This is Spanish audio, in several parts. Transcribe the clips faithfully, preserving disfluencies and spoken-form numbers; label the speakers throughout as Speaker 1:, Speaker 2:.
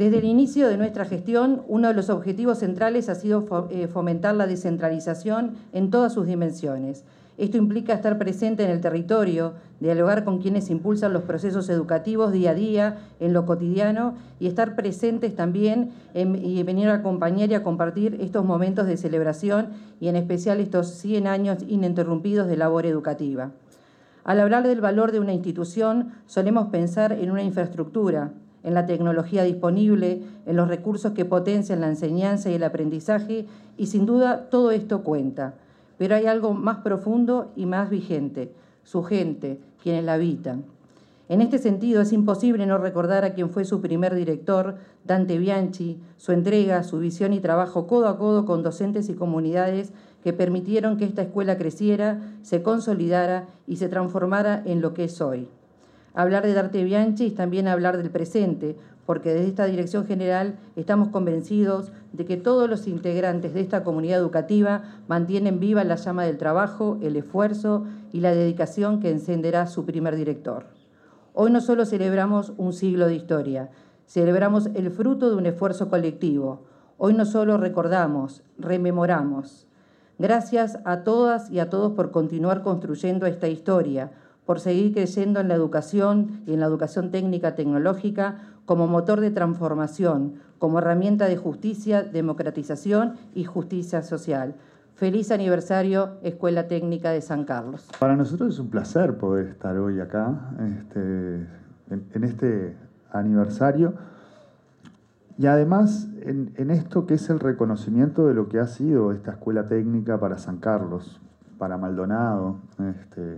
Speaker 1: Desde el inicio de nuestra gestión, uno de los objetivos centrales ha sido fomentar la descentralización en todas sus dimensiones. Esto implica estar presente en el territorio, dialogar con quienes impulsan los procesos educativos día a día, en lo cotidiano, y estar presentes también en, y venir a acompañar y a compartir estos momentos de celebración y en especial estos cien años ininterrumpidos de labor educativa. Al hablar del valor de una institución, solemos pensar en una infraestructura, en la tecnología disponible, en los recursos que potencian la enseñanza y el aprendizaje, y sin duda todo esto cuenta. Pero hay algo más profundo y más vigente, su gente, quienes la habitan. En este sentido, es imposible no recordar a quien fue su primer director, Dante Bianchi, su entrega, su visión y trabajo codo a codo con docentes y comunidades que permitieron que esta escuela creciera, se consolidara y se transformara en lo que es hoy. Hablar de Dante Bianchi es también hablar del presente, porque desde esta Dirección General estamos convencidos de que todos los integrantes de esta comunidad educativa mantienen viva la llama del trabajo, el esfuerzo y la dedicación que encenderá su primer director. Hoy no solo celebramos un siglo de historia, celebramos el fruto de un esfuerzo colectivo. Hoy no solo recordamos, rememoramos. Gracias a todas y a todos por continuar construyendo esta historia, por seguir creyendo en la educación y en la educación técnica tecnológica como motor de transformación, como herramienta de justicia, democratización y justicia social. Feliz aniversario, Escuela Técnica de San Carlos.
Speaker 2: Para nosotros es un placer poder estar hoy acá, este, en, en este aniversario, y además en, en esto que es el reconocimiento de lo que ha sido esta Escuela Técnica para San Carlos, para Maldonado, este,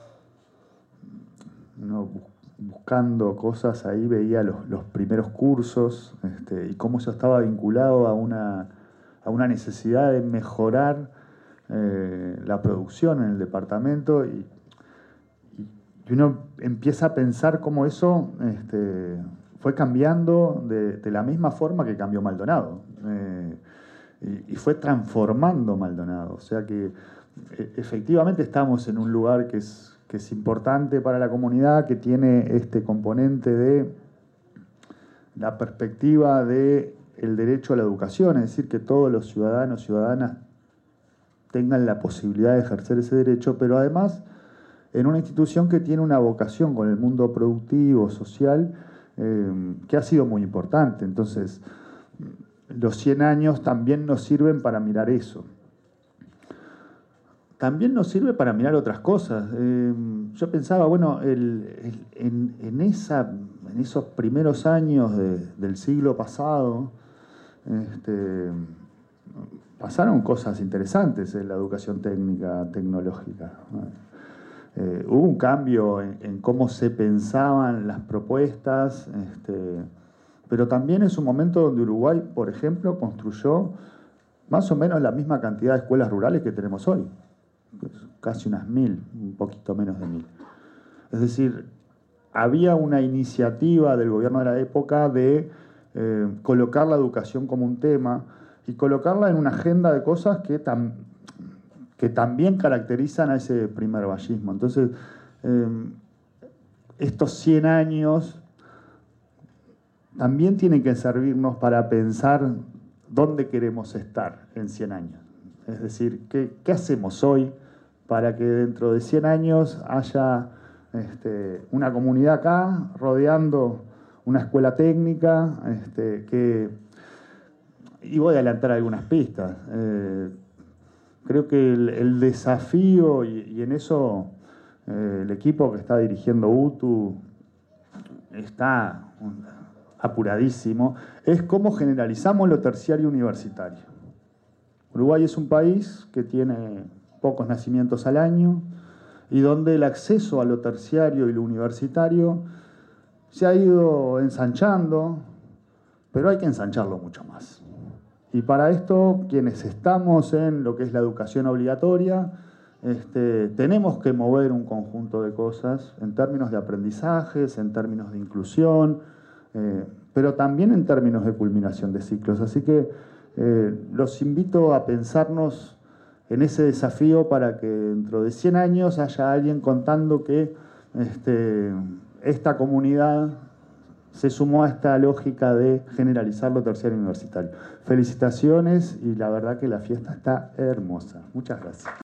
Speaker 2: ¿no? Buscando cosas ahí veía los, los primeros cursos este, y cómo eso estaba vinculado a una, a una necesidad de mejorar eh, la producción en el departamento y, y uno empieza a pensar cómo eso este, fue cambiando de, de la misma forma que cambió Maldonado eh, y, y fue transformando Maldonado, o sea que e, efectivamente estamos en un lugar que es que es importante para la comunidad, que tiene este componente de la perspectiva del derecho a la educación, es decir, que todos los ciudadanos y ciudadanas tengan la posibilidad de ejercer ese derecho, pero además en una institución que tiene una vocación con el mundo productivo, social, eh, que ha sido muy importante. Entonces, los cien años también nos sirven para mirar eso. También nos sirve para mirar otras cosas. Eh, yo pensaba, bueno, el, el, en, en, esa, en esos primeros años de, del siglo pasado, este, pasaron cosas interesantes en la educación técnica, tecnológica. Eh, hubo un cambio en, en cómo se pensaban las propuestas, este, pero también es un momento donde Uruguay, por ejemplo, construyó más o menos la misma cantidad de escuelas rurales que tenemos hoy. Casi unas mil, un poquito menos de mil. Es decir, había una iniciativa del gobierno de la época de eh, colocar la educación como un tema y colocarla en una agenda de cosas que, tam, que también caracterizan a ese primer vallismo. Entonces, eh, estos cien años también tienen que servirnos para pensar dónde queremos estar en cien años. Es decir, ¿qué, qué hacemos hoy para que dentro de cien años haya este, una comunidad acá rodeando una escuela técnica? Este, que, y voy a adelantar algunas pistas. Eh, creo que el, el desafío, y, y en eso eh, el equipo que está dirigiendo U T U está apuradísimo, es cómo generalizamos lo terciario universitario. Uruguay es un país que tiene pocos nacimientos al año y donde el acceso a lo terciario y lo universitario se ha ido ensanchando, pero hay que ensancharlo mucho más. Y para esto, quienes estamos en lo que es la educación obligatoria, este, tenemos que mover un conjunto de cosas en términos de aprendizajes, en términos de inclusión, eh, pero también en términos de culminación de ciclos. Así que eh, los invito a pensarnos en ese desafío para que dentro de cien años haya alguien contando que este, esta comunidad se sumó a esta lógica de generalizar lo terciario universitario. Felicitaciones y la verdad que la fiesta está hermosa. Muchas gracias.